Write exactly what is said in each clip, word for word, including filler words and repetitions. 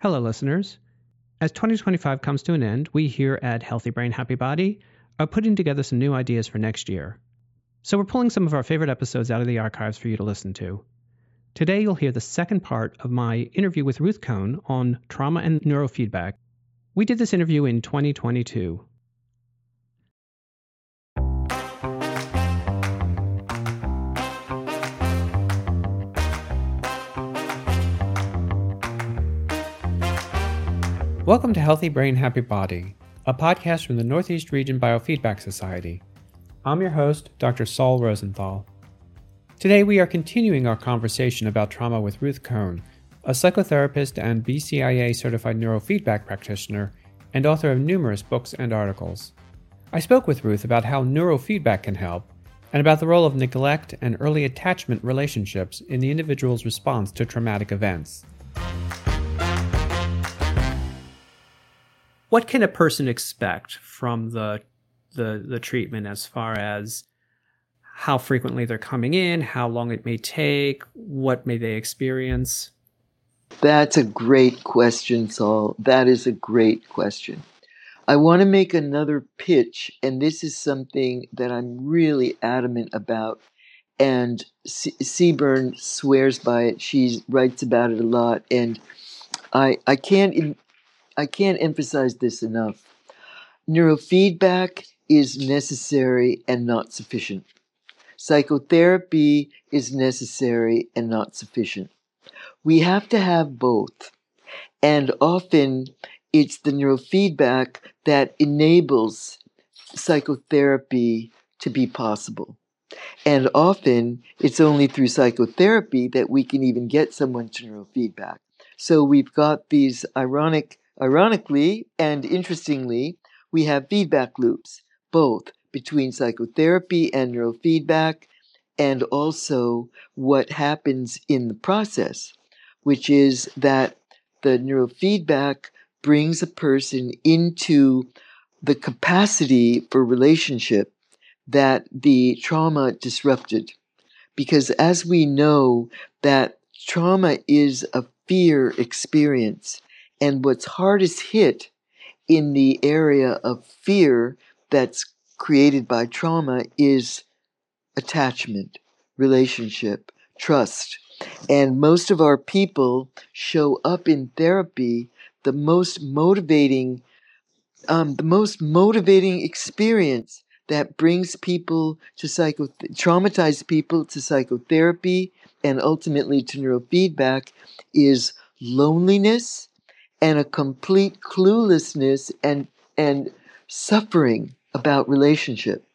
Hello, listeners. As twenty twenty-five comes to an end, we here at Healthy Brain, Happy Body are putting together some new ideas for next year. So we're pulling some of our favorite episodes out of the archives for you to listen to. Today, you'll hear the second part of my interview with Ruth Cohn on trauma and neurofeedback. We did this interview in twenty twenty-two. Welcome to Healthy Brain, Happy Body, a podcast from the Northeast Region Biofeedback Society. I'm your host, Doctor Saul Rosenthal. Today we are continuing our conversation about trauma with Ruth Cohn, a psychotherapist and B C I A-certified neurofeedback practitioner and author of numerous books and articles. I spoke with Ruth about how neurofeedback can help and about the role of neglect and early attachment relationships in the individual's response to traumatic events. What can a person expect from the, the the treatment as far as how frequently they're coming in, how long it may take, what may they experience? That's a great question, Saul. That is a great question. I want to make another pitch, and this is something that I'm really adamant about, and C- Seaburn swears by it. She writes about it a lot, and I I can't I can't emphasize this enough. Neurofeedback is necessary and not sufficient. Psychotherapy is necessary and not sufficient. We have to have both. And often it's the neurofeedback that enables psychotherapy to be possible. And often it's only through psychotherapy that we can even get someone to neurofeedback. So we've got these ironic Ironically and interestingly, we have feedback loops, both between psychotherapy and neurofeedback, and also what happens in the process, which is that the neurofeedback brings a person into the capacity for relationship that the trauma disrupted. Because as we know that trauma is a fear experience, and what's hardest hit in the area of fear that's created by trauma is attachment, relationship, trust. And most of our people show up in therapy the most motivating, um, the most motivating experience that brings people to psycho, traumatized people to psychotherapy and ultimately to neurofeedback is loneliness and a complete cluelessness and and suffering about relationship.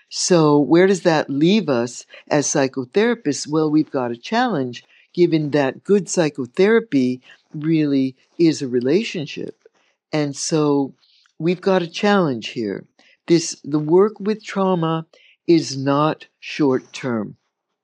So where does that leave us as psychotherapists? Well, we've got a challenge, given that good psychotherapy really is a relationship. And so we've got a challenge here. This the work with trauma is not short term.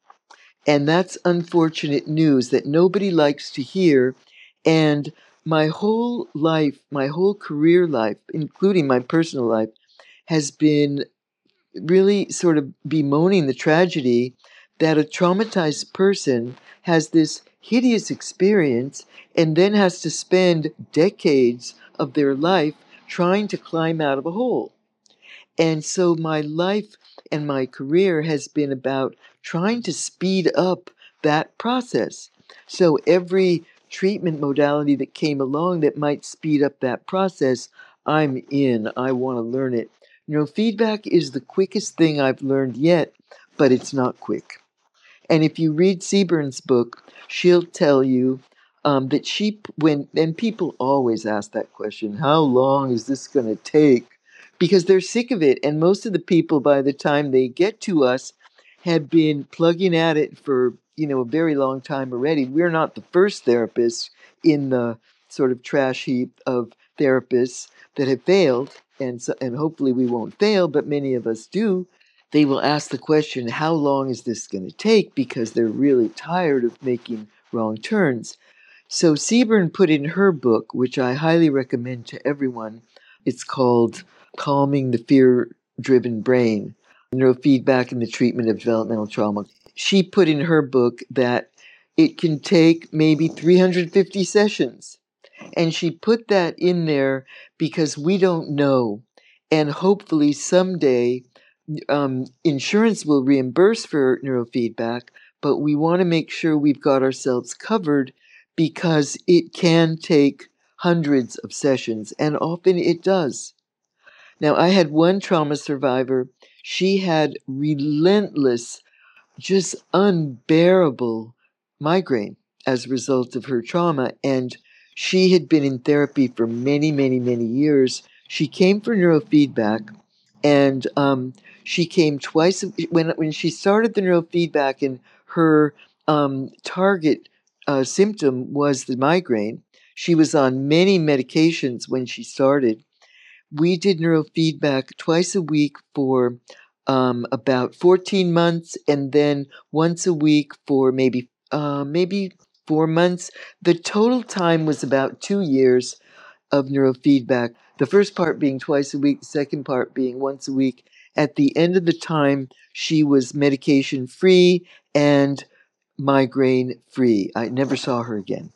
And that's unfortunate news that nobody likes to hear. And my whole life, my whole career life, including my personal life, has been really sort of bemoaning the tragedy that a traumatized person has this hideous experience and then has to spend decades of their life trying to climb out of a hole. And so my life and my career has been about trying to speed up that process. So every treatment modality that came along that might speed up that process, I'm in. I want to learn it. You know, feedback is the quickest thing I've learned yet, but it's not quick. And if you read Seaburn's book, she'll tell you um, that she, when, and people always ask that question, how long is this going to take? Because they're sick of it. And most of the people, by the time they get to us, have been plugging at it for, you know, a very long time already. We're not the first therapists in the sort of trash heap of therapists that have failed, and so, and hopefully we won't fail, but many of us do. They will ask the question, how long is this going to take? Because they're really tired of making wrong turns. So Seaburn put in her book, which I highly recommend to everyone, it's called Calming the Fear-Driven Brain, Neurofeedback in the Treatment of Developmental Trauma. She put in her book that it can take maybe three hundred fifty sessions. And she put that in there because we don't know. And hopefully someday um, insurance will reimburse for neurofeedback, but we want to make sure we've got ourselves covered because it can take hundreds of sessions, and often it does. Now, I had one trauma survivor. She had relentless, just unbearable migraine as a result of her trauma, and she had been in therapy for many, many, many years. She came for neurofeedback, and um, she came twice. When, when she started the neurofeedback, and her um, target uh, symptom was the migraine, she was on many medications when she started. We did neurofeedback twice a week for um, about fourteen months, and then once a week for maybe uh, maybe four months. The total time was about two years of neurofeedback. The first part being twice a week, the second part being once a week. At the end of the time, she was medication free and migraine free. I never saw her again.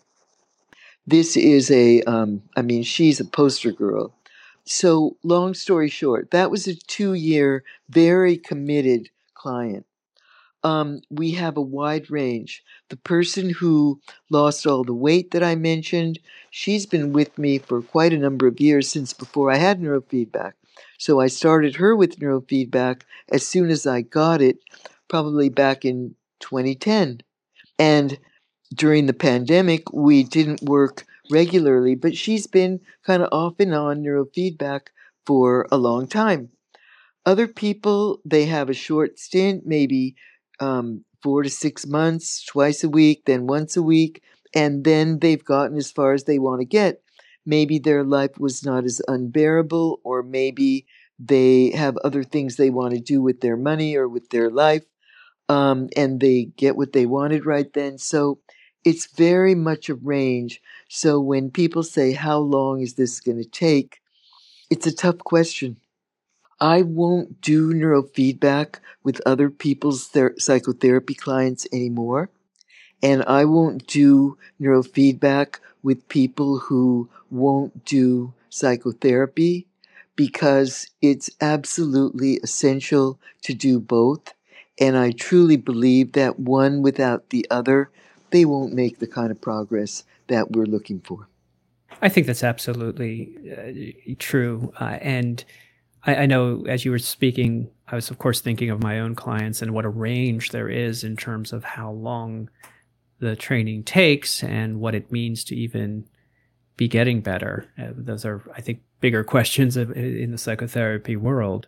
This is a, um, I mean, she's a poster girl. So, long story short, that was a two-year, very committed client. Um, we have a wide range. The person who lost all the weight that I mentioned, she's been with me for quite a number of years, since before I had neurofeedback. So I started her with neurofeedback as soon as I got it, probably back in twenty ten. And during the pandemic, we didn't work regularly, but she's been kind of off and on neurofeedback for a long time. Other people, they have a short stint, maybe um, four to six months, twice a week, then once a week, and then they've gotten as far as they want to get. Maybe their life was not as unbearable, or maybe they have other things they want to do with their money or with their life, um, and they get what they wanted right then. So it's very much a range. So when people say, how long is this going to take? It's a tough question. I won't do neurofeedback with other people's ther- psychotherapy clients anymore. And I won't do neurofeedback with people who won't do psychotherapy, because it's absolutely essential to do both. And I truly believe that one without the other, they won't make the kind of progress that we're looking for. I think that's absolutely uh, true. Uh, and I, I know as you were speaking, I was, of course, thinking of my own clients and what a range there is in terms of how long the training takes and what it means to even be getting better. Uh, those are, I think, bigger questions of, in the psychotherapy world.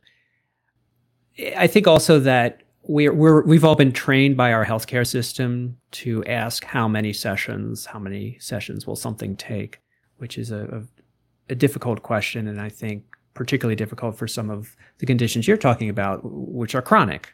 I think also that we're, we're, we've all been trained by our healthcare system to ask how many sessions, how many sessions will something take, which is a, a, a difficult question, and I think particularly difficult for some of the conditions you're talking about, which are chronic.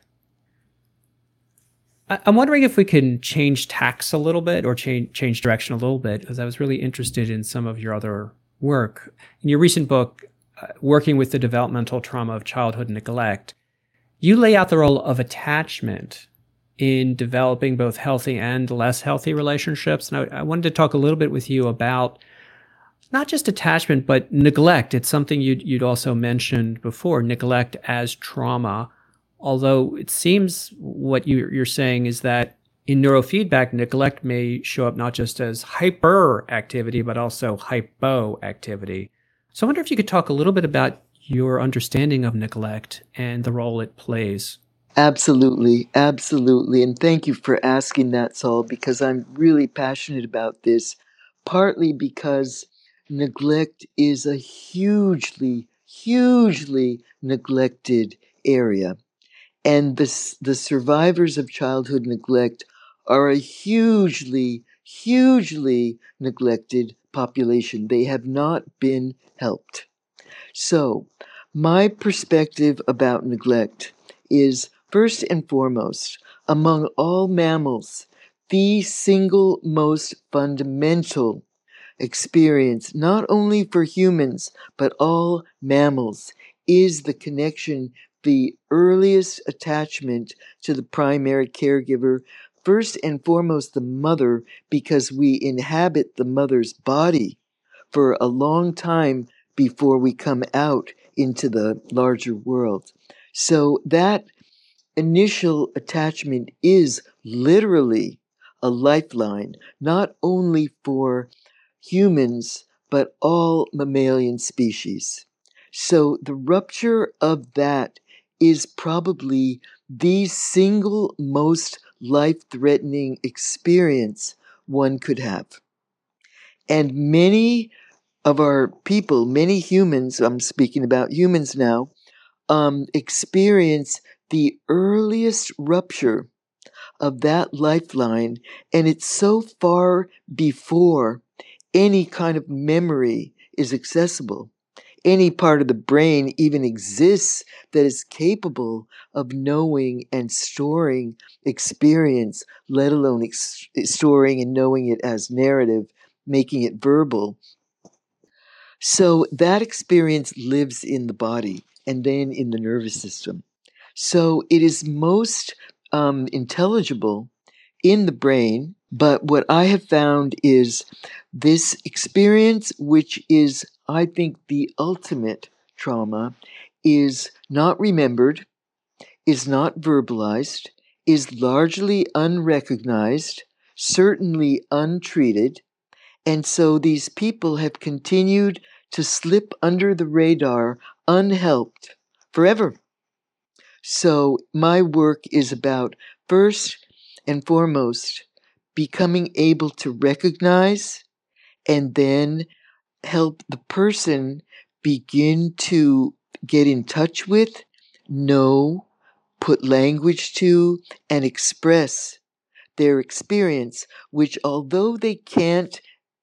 I, I'm wondering if we can change tacks a little bit, or change change direction a little bit, because I was really interested in some of your other work. In your recent book, uh, Working with the Developmental Trauma of Childhood Neglect, you lay out the role of attachment in developing both healthy and less healthy relationships. And I, I wanted to talk a little bit with you about not just attachment, but neglect. It's something you'd, you'd also mentioned before, neglect as trauma. Although it seems what you, you're saying is that in neurofeedback, neglect may show up not just as hyperactivity, but also hypoactivity. So I wonder if you could talk a little bit about your understanding of neglect and the role it plays. Absolutely, absolutely. And thank you for asking that, Saul, because I'm really passionate about this, partly because neglect is a hugely, hugely neglected area. And the, the survivors of childhood neglect are a hugely, hugely neglected population. They have not been helped. So, my perspective about neglect is, first and foremost, among all mammals, the single most fundamental experience, not only for humans, but all mammals, is the connection, the earliest attachment to the primary caregiver, first and foremost the mother, because we inhabit the mother's body for a long time before we come out into the larger world. So that initial attachment is literally a lifeline, not only for humans, but all mammalian species. So the rupture of that is probably the single most life-threatening experience one could have. And many of our people, many humans, I'm speaking about humans now, um, experience the earliest rupture of that lifeline, and it's so far before any kind of memory is accessible. Any part of the brain even exists that is capable of knowing and storing experience, let alone ex- storing and knowing it as narrative, making it verbal. So that experience lives in the body and then in the nervous system. So it is most um, intelligible in the brain, but what I have found is this experience, which is, I think, the ultimate trauma, is not remembered, is not verbalized, is largely unrecognized, certainly untreated, and so these people have continued to slip under the radar unhelped forever. So my work is about, first and foremost, becoming able to recognize and then help the person begin to get in touch with, know, put language to, and express their experience, which although they can't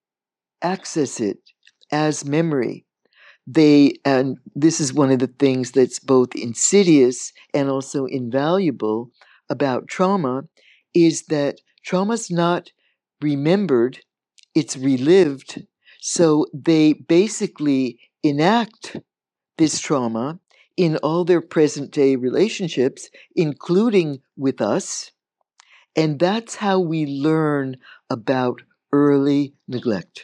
access it as memory, they, and this is one of the things that's both insidious and also invaluable about trauma, is that trauma's not remembered, it's relived. So they basically enact this trauma in all their present day relationships, including with us. And that's how we learn about early neglect,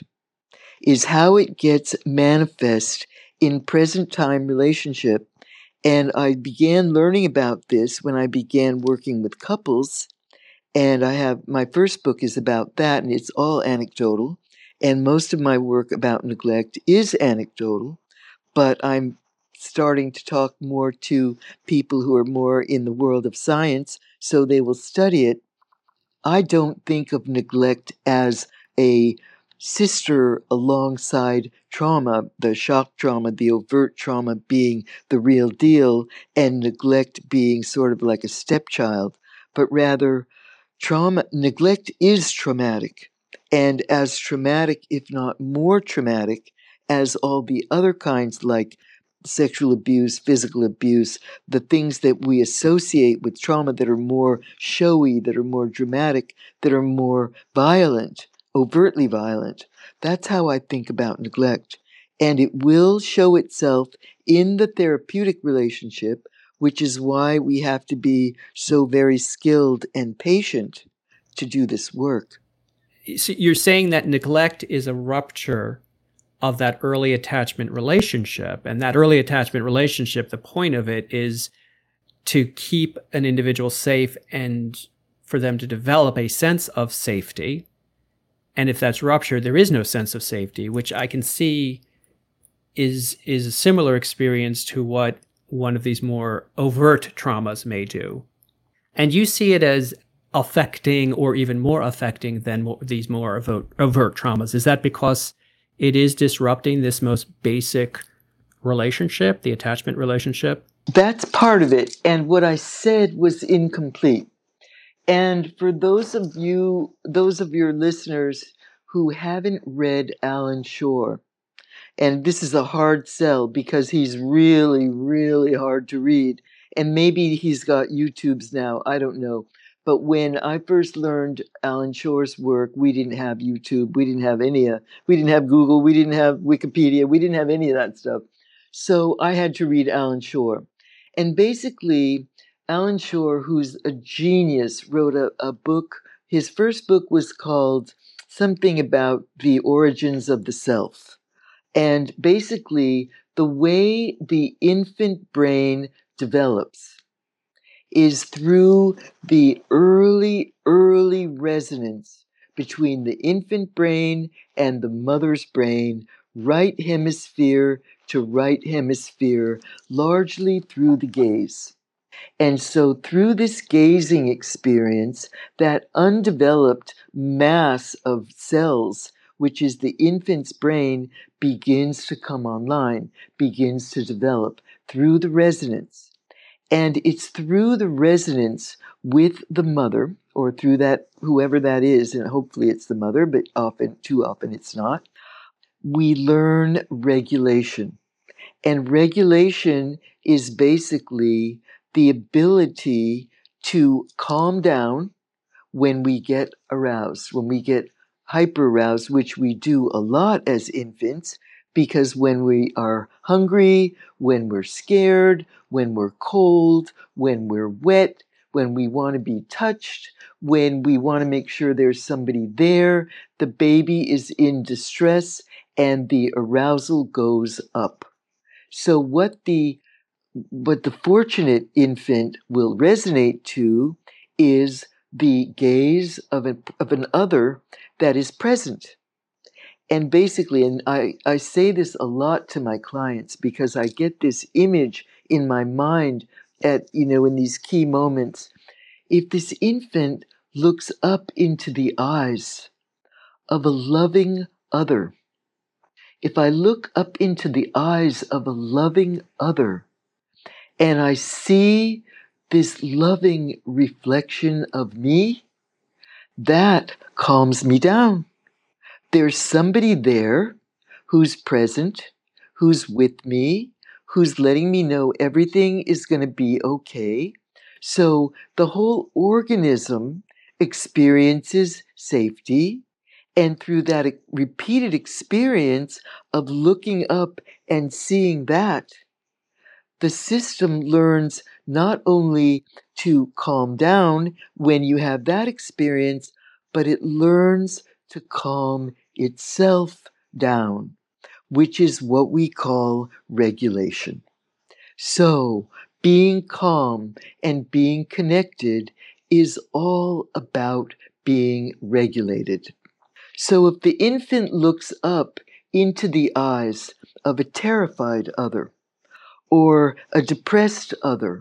is how it gets manifest in present time relationship. And I began learning about this when I began working with couples. And I have, my first book is about that, and it's all anecdotal. And most of my work about neglect is anecdotal, but I'm starting to talk more to people who are more in the world of science, so they will study it. I don't think of neglect as a sister alongside trauma, the shock trauma, the overt trauma being the real deal, and neglect being sort of like a stepchild, but rather trauma, neglect is traumatic, and as traumatic, if not more traumatic, as all the other kinds like sexual abuse, physical abuse, the things that we associate with trauma that are more showy, that are more dramatic, that are more violent, overtly violent. That's how I think about neglect. And it will show itself in the therapeutic relationship, which is why we have to be so very skilled and patient to do this work. So you're saying that neglect is a rupture of that early attachment relationship. And that early attachment relationship, the point of it is to keep an individual safe and for them to develop a sense of safety. And if that's ruptured, there is no sense of safety, which I can see is is a similar experience to what one of these more overt traumas may do. And you see it as affecting or even more affecting than more, these more overt, overt traumas. Is that because it is disrupting this most basic relationship, the attachment relationship? That's part of it. And what I said was incomplete. And for those of you, those of your listeners who haven't read Alan Shore, and this is a hard sell because he's really, really hard to read. And maybe he's got YouTubes now, I don't know. But when I first learned Alan Shore's work, we didn't have YouTube, we didn't have any, uh, we didn't have Google, we didn't have Wikipedia, we didn't have any of that stuff. So I had to read Alan Shore. And basically, Alan Shore, who's a genius, wrote a, a book. His first book was called something about the origins of the self. And basically, the way the infant brain develops is through the early, early resonance between the infant brain and the mother's brain, right hemisphere to right hemisphere, largely through the gaze. And so through this gazing experience, that undeveloped mass of cells, which is the infant's brain, begins to come online, begins to develop through the resonance. And it's through the resonance with the mother, or through that, whoever that is, and hopefully it's the mother, but often, too often it's not, we learn regulation. And regulation is basically the ability to calm down when we get aroused, when we get hyper aroused, which we do a lot as infants, because when we are hungry, when we're scared, when we're cold, when we're wet, when we want to be touched, when we want to make sure there's somebody there, the baby is in distress and the arousal goes up. So what the what the fortunate infant will resonate to is the gaze of an, of an other that is present. And basically, and I, I say this a lot to my clients because I get this image in my mind at, you know, in these key moments. If this infant looks up into the eyes of a loving other, if I look up into the eyes of a loving other, and I see this loving reflection of me, that calms me down. There's somebody there who's present, who's with me, who's letting me know everything is going to be okay. So the whole organism experiences safety. And through that repeated experience of looking up and seeing that, the system learns not only to calm down when you have that experience, but it learns to calm itself down, which is what we call regulation. So, being calm and being connected is all about being regulated. So, if the infant looks up into the eyes of a terrified other, or a depressed other,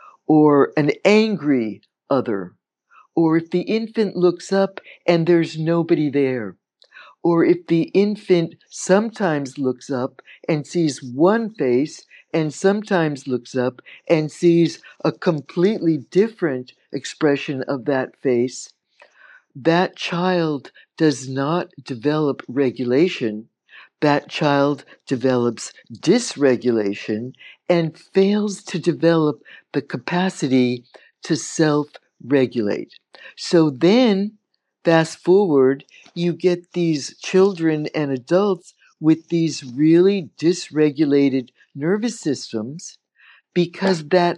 or an angry other, or if the infant looks up and there's nobody there, or if the infant sometimes looks up and sees one face and sometimes looks up and sees a completely different expression of that face, that child does not develop regulation. That child develops dysregulation and fails to develop the capacity to self-regulate. So then, fast forward, you get these children and adults with these really dysregulated nervous systems because that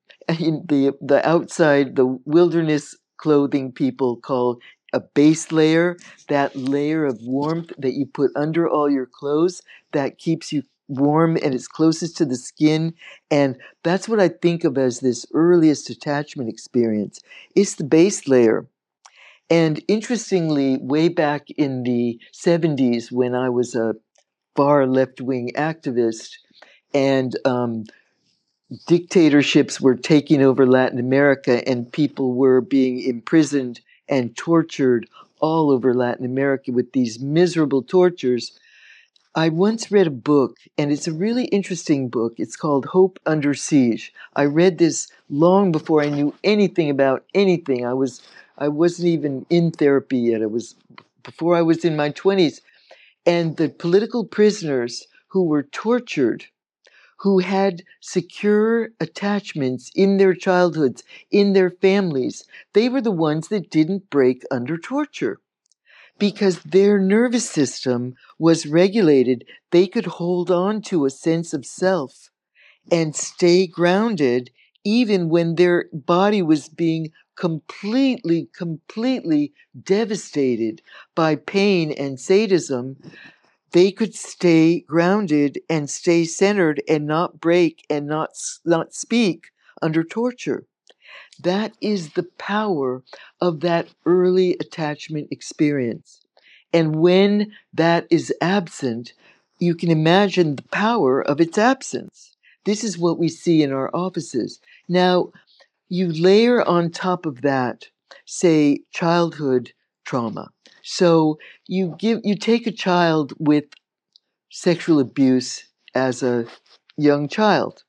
the the outside, the wilderness clothing people call a base layer, that layer of warmth that you put under all your clothes that keeps you warm and is closest to the skin. And that's what I think of as this earliest attachment experience. It's the base layer. And interestingly, way back in the seventies, when I was a far left-wing activist and um, dictatorships were taking over Latin America and people were being imprisoned and tortured all over Latin America with these miserable tortures, I once read a book, and it's a really interesting book. It's called Hope Under Siege. I read this long before I knew anything about anything. I was I wasn't even in therapy yet. It was before I was in my twenties. And the political prisoners who were tortured, who had secure attachments in their childhoods, in their families, they were the ones that didn't break under torture because their nervous system was regulated. They could hold on to a sense of self and stay grounded even when their body was being completely, completely devastated by pain and sadism. they could stay grounded and stay centered and not break and not, not speak under torture. That is the power of that early attachment experience. And when that is absent, you can imagine the power of its absence. This is what we see in our offices. Now, you layer on top of that, say, childhood trauma. So you give, you take a child with sexual abuse as a young child.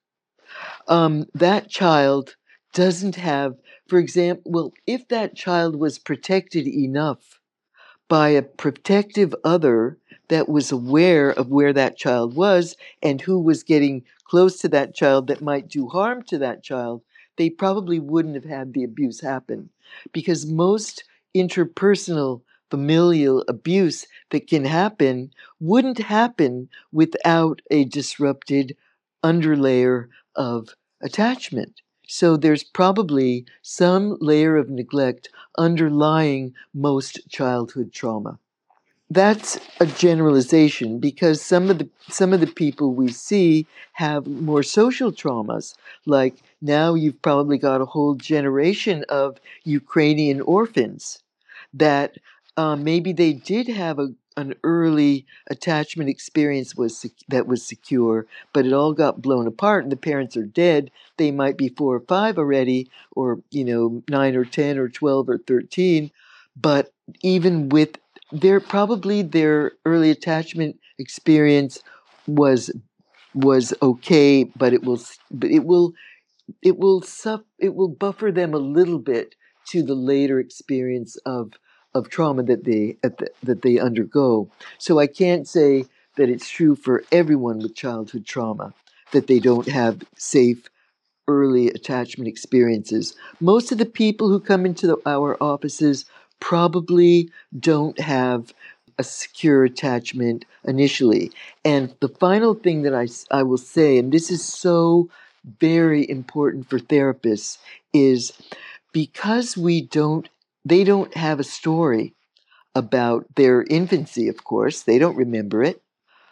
Um, that child doesn't have, for example, well, if that child was protected enough by a protective other that was aware of where that child was and who was getting close to that child that might do harm to that child, they probably wouldn't have had the abuse happen. Because most interpersonal familial abuse that can happen wouldn't happen without a disrupted underlayer of attachment. So there's probably some layer of neglect underlying most childhood trauma. That's a generalization because some of the some of the people we see have more social traumas. Like now you've probably got a whole generation of Ukrainian orphans that uh, maybe they did have a, an early attachment experience was sec- that was secure, but it all got blown apart and the parents are dead. They might be four or five already, or you know, nine or ten or twelve or thirteen. But even with their probably their early attachment experience was was okay, but it will but it will it will suff- it will buffer them a little bit to the later experience of of trauma that they at the, that they undergo. So I can't say that it's true for everyone with childhood trauma that they don't have safe early attachment experiences. Most of the people who come into the, our offices probably don't have a secure attachment initially. And the final thing that I, I will say, and this is so very important for therapists, is because we don't, they don't have a story about their infancy, of course, they don't remember it.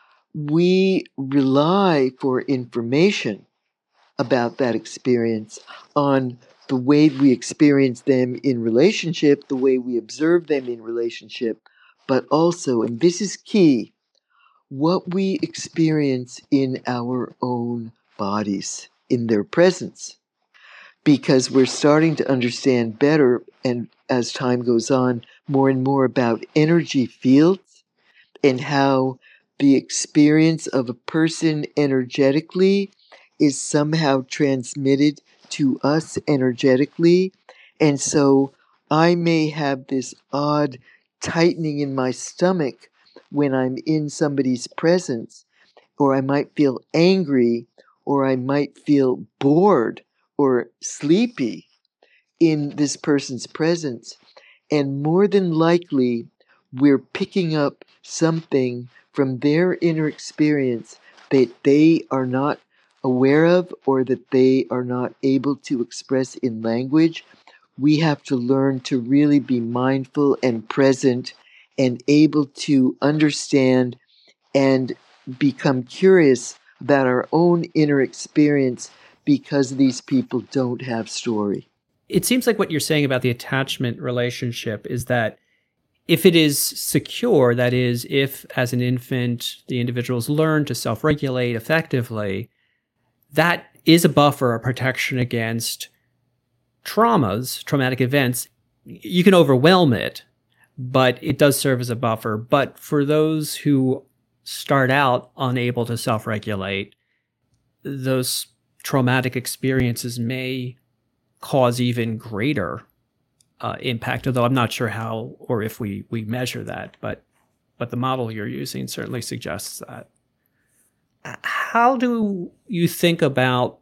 We rely for information about that experience on the way we experience them in relationship, the way we observe them in relationship, but also, and this is key, what we experience in our own bodies, in their presence. Because we're starting to understand better, and as time goes on, more and more about energy fields and how the experience of a person energetically is somehow transmitted to us energetically. And so I may have this odd tightening in my stomach when I'm in somebody's presence, or I might feel angry, or I might feel bored or sleepy in this person's presence. And more than likely, we're picking up something from their inner experience that they are not aware of or that they are not able to express in language. We have to learn to really be mindful and present and able to understand and become curious about our own inner experience because these people don't have story. It seems like what you're saying about the attachment relationship is that if it is secure, that is, if as an infant the individuals learn to self-regulate effectively, that is a buffer, a protection against traumas, traumatic events. You can overwhelm it, but it does serve as a buffer. But for those who start out unable to self-regulate, those traumatic experiences may cause even greater uh, impact, although I'm not sure how or if we, we measure that, but but the model you're using certainly suggests that. How do you think about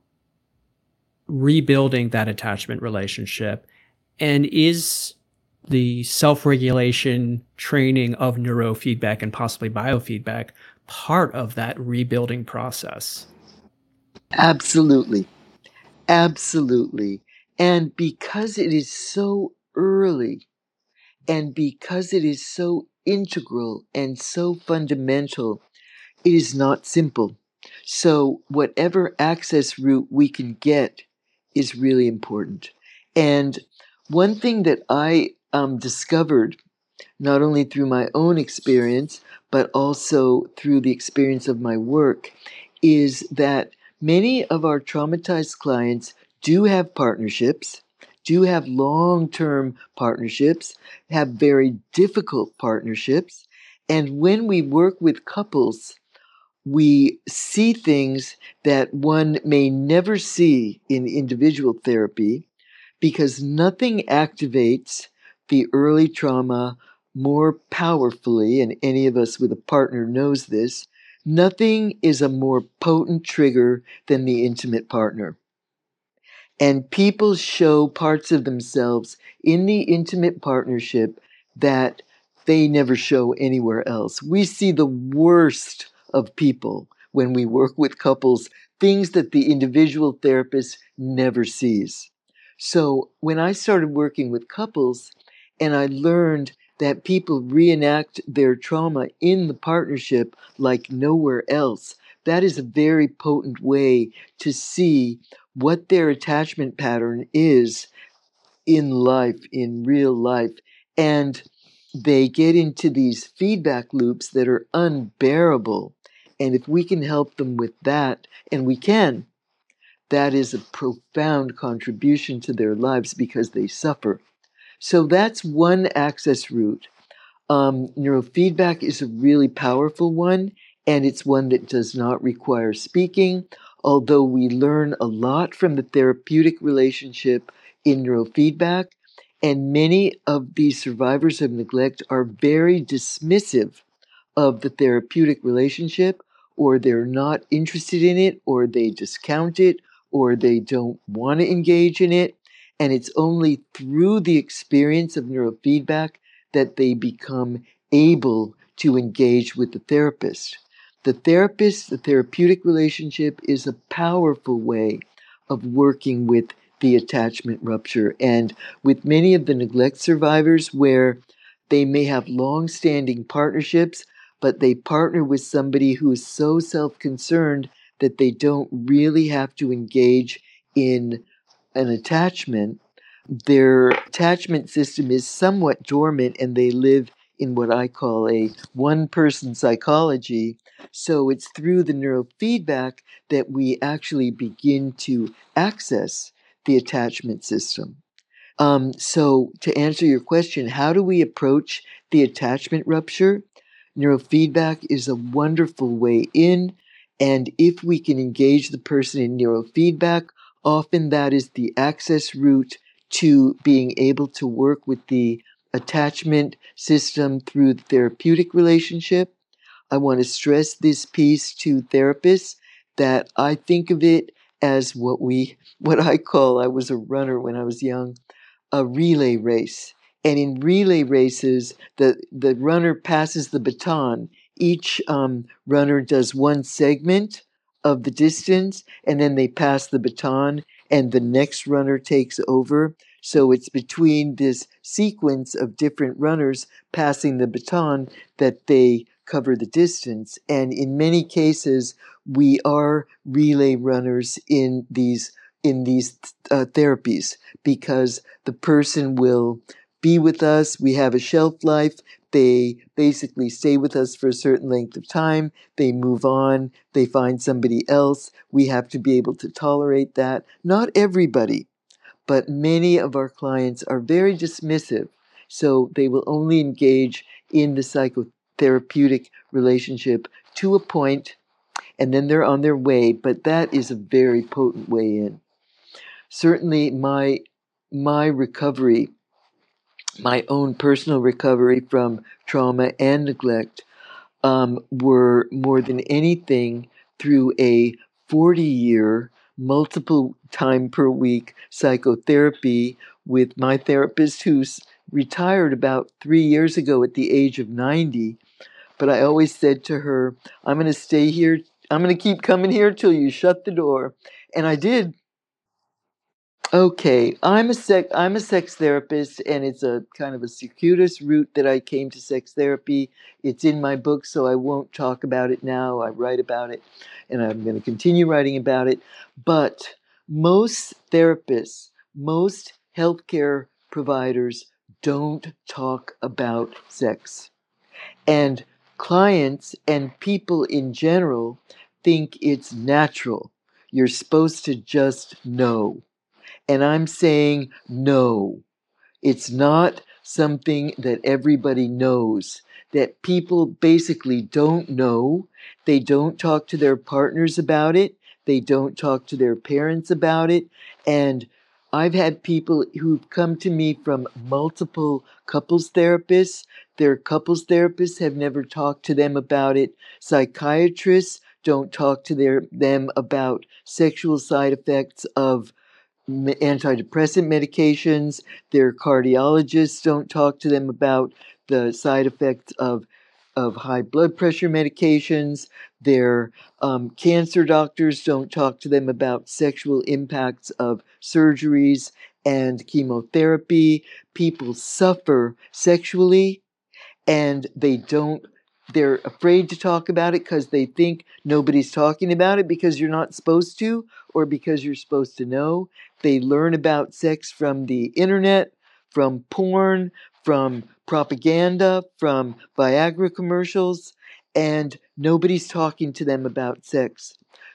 rebuilding that attachment relationship? And is the self-regulation training of neurofeedback and possibly biofeedback part of that rebuilding process? Absolutely. Absolutely. And because it is so early and because it is so integral and so fundamental, it is not simple. So whatever access route we can get is really important. And one thing that I um, discovered, not only through my own experience, but also through the experience of my work, is that many of our traumatized clients do have partnerships, do have long-term partnerships, have very difficult partnerships. And when we work with couples, we see things that one may never see in individual therapy because nothing activates the early trauma more powerfully, and any of us with a partner knows this. Nothing is a more potent trigger than the intimate partner. And people show parts of themselves in the intimate partnership that they never show anywhere else. We see the worst of people when we work with couples, things that the individual therapist never sees. So when I started working with couples and I learned that people reenact their trauma in the partnership like nowhere else, that is a very potent way to see what their attachment pattern is in life, in real life. And they get into these feedback loops that are unbearable. And if we can help them with that, and we can, that is a profound contribution to their lives because they suffer. So that's one access route. Um, neurofeedback is a really powerful one, and it's one that does not require speaking, although we learn a lot from the therapeutic relationship in neurofeedback. And many of these survivors of neglect are very dismissive of the therapeutic relationship, or they're not interested in it, or they discount it, or they don't want to engage in it. And it's only through the experience of neurofeedback that they become able to engage with the therapist. The therapist, the therapeutic relationship is a powerful way of working with the attachment rupture. And with many of the neglect survivors, where they may have long-standing partnerships, but they partner with somebody who is so self-concerned that they don't really have to engage in an attachment, their attachment system is somewhat dormant and they live in what I call a one-person psychology. So it's through the neurofeedback that we actually begin to access the attachment system. Um, so to answer your question, how do we approach the attachment rupture? Neurofeedback is a wonderful way in, and if we can engage the person in neurofeedback, often that is the access route to being able to work with the attachment system through the therapeutic relationship. I want to stress this piece to therapists that I think of it as what we, what I call, I was a runner when I was young, a relay race. And in relay races, the, the runner passes the baton. Each um, runner does one segment of the distance, and then they pass the baton, and the next runner takes over. So it's between this sequence of different runners passing the baton that they cover the distance. And in many cases, we are relay runners in these in these uh, therapies, because the person will be with us. We have a shelf life. They basically stay with us for a certain length of time. They move on. They find somebody else. We have to be able to tolerate that. Not everybody, but many of our clients are very dismissive. So they will only engage in the psychotherapeutic relationship to a point, and then they're on their way. But that is a very potent way in. Certainly my my recovery, my own personal recovery from trauma and neglect, um, were more than anything through a forty-year, multiple time per week psychotherapy with my therapist, who's retired about three years ago at the age of ninety. But I always said to her, I'm going to stay here. I'm going to keep coming here till you shut the door. And I did. Okay, I'm a sex I'm a sex therapist, and it's a kind of a circuitous route that I came to sex therapy. It's in my book, so I won't talk about it now. I write about it, and I'm going to continue writing about it. But most therapists, most healthcare providers don't talk about sex. And clients and people in general think it's natural. You're supposed to just know. And I'm saying no. It's not something that everybody knows, that people basically don't know. They don't talk to their partners about it. They don't talk to their parents about it. And I've had people who've come to me from multiple couples therapists. Their couples therapists have never talked to them about it. Psychiatrists don't talk to their, them about sexual side effects of antidepressant medications. Their cardiologists don't talk to them about the side effects of of high blood pressure medications. Their um, cancer doctors don't talk to them about sexual impacts of surgeries and chemotherapy. People suffer sexually, and they don't they're afraid to talk about it because they think nobody's talking about it because you're not supposed to, or because you're supposed to know. They learn about sex from the internet, from porn, from propaganda, from Viagra commercials, and nobody's talking to them about sex.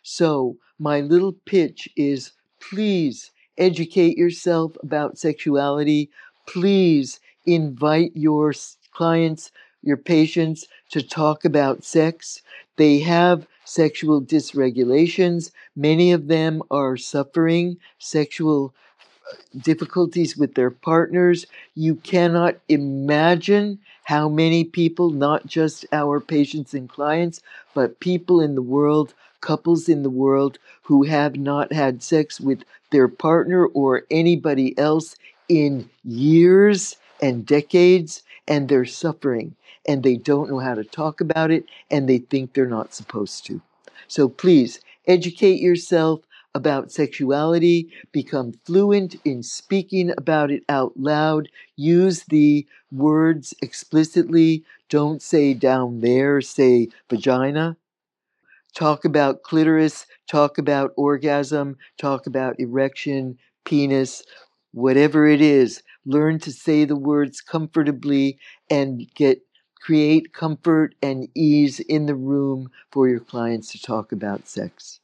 So my little pitch is, please educate yourself about sexuality. Please invite your clients, your patients, to talk about sex. They have sexual dysregulations. Many of them are suffering sexual difficulties with their partners. You cannot imagine how many people, not just our patients and clients, but people in the world, couples in the world, who have not had sex with their partner or anybody else in years and decades, and they're suffering, and they don't know how to talk about it, and they think they're not supposed to. So please, educate yourself about sexuality, become fluent in speaking about it out loud, use the words explicitly, don't say down there, say vagina. Talk about clitoris, talk about orgasm, talk about erection, penis, whatever it is. Learn to say the words comfortably and get create comfort and ease in the room for your clients to talk about sex.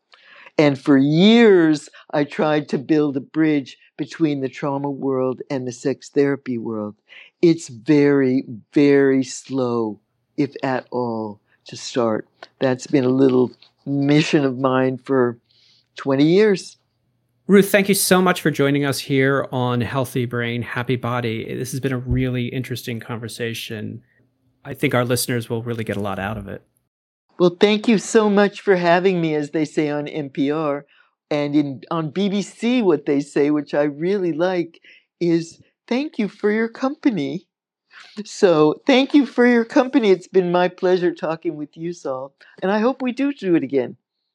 And for years, I tried to build a bridge between the trauma world and the sex therapy world. It's very, very slow, if at all, to start. That's been a little mission of mine for twenty years. Ruth, thank you so much for joining us here on Healthy Brain, Happy Body. This has been a really interesting conversation. I think our listeners will really get a lot out of it. Well, thank you so much for having me, as they say on N P R. And in on B B C, what they say, which I really like, is thank you for your company. So thank you for your company. It's been my pleasure talking with you, Saul. And I hope we do do it again.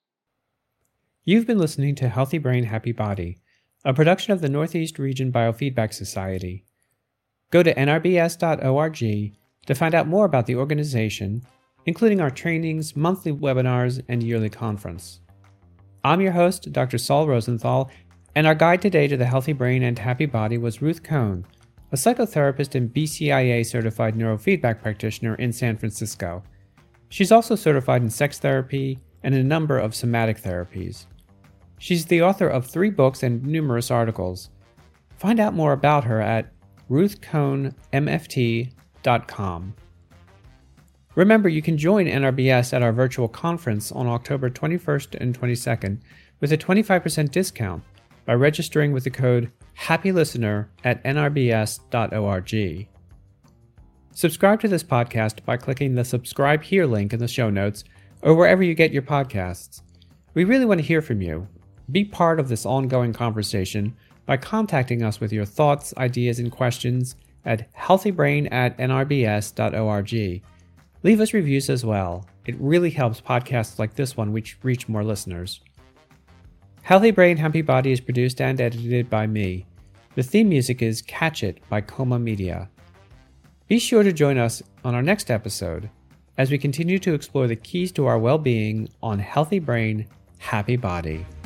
You've been listening to Healthy Brain, Happy Body, a production of the Northeast Region Biofeedback Society. Go to N R B S dot org to find out more about the organization, including our trainings, monthly webinars, and yearly conference. I'm your host, Doctor Saul Rosenthal, and our guide today to the healthy brain and happy body was Ruth Cohn, a psychotherapist and B C I A-certified neurofeedback practitioner in San Francisco. She's also certified in sex therapy and a number of somatic therapies. She's the author of three books and numerous articles. Find out more about her at ruth cohn m f t dot com. Remember, you can join N R B S at our virtual conference on October twenty-first and twenty-second with a twenty-five percent discount by registering with the code HAPPYLISTENER at N R B S dot org. Subscribe to this podcast by clicking the Subscribe Here link in the show notes or wherever you get your podcasts. We really want to hear from you. Be part of this ongoing conversation by contacting us with your thoughts, ideas, and questions at healthybrain at N R B S dot org. Leave us reviews as well. It really helps podcasts like this one reach, reach more listeners. Healthy Brain, Happy Body is produced and edited by me. The theme music is Catch It by Coma Media. Be sure to join us on our next episode as we continue to explore the keys to our well-being on Healthy Brain, Happy Body.